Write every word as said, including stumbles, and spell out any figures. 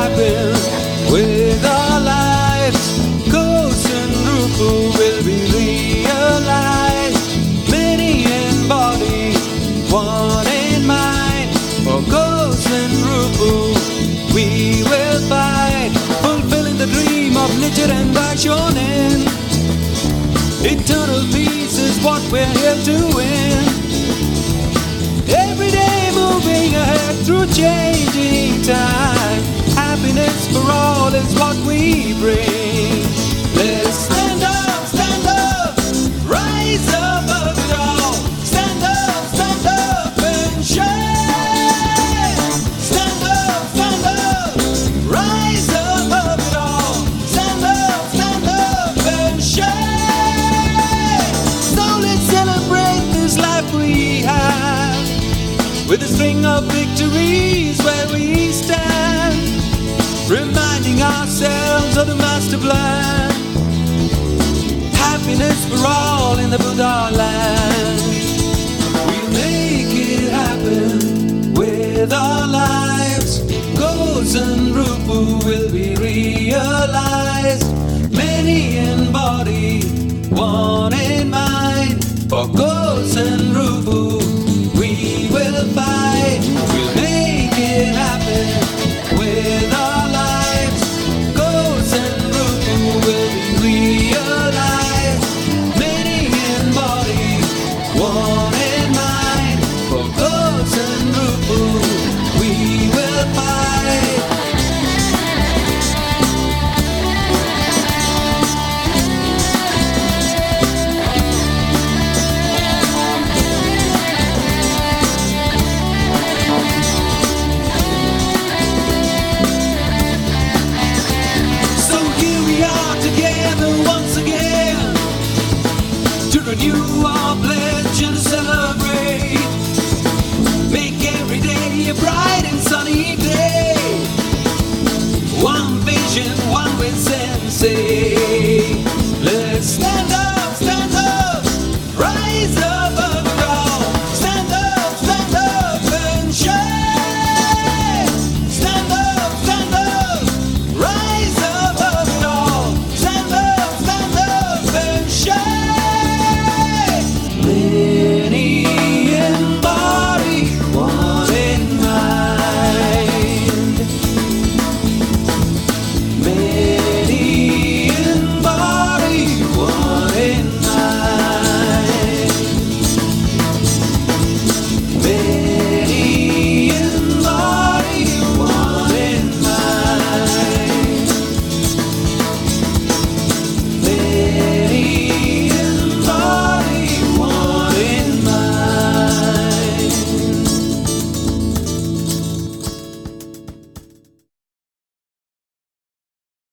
happen with our lives. Ghost and Rupu will be realized. Many in body, one in mind. For Ghost and Rupu we will fight, fulfilling the dream of Nichiren Daishonin. Eternal peace is what we're here to win. Every day moving ahead through changing time. Happiness for all is what we bring. Let's stand up, stand up, rise above it all. Stand up, stand up and shine. Stand up, stand up, rise above it all. Stand up, stand up and shine. So let's celebrate this life we have, with a string of victories where we stand, reminding ourselves of the master plan. Happiness for all in the Buddha land. We'll make it happen with our lives. Ghost and Rupu will be realized. Many in body, one in mind. For Ghost and Rupu we will fight.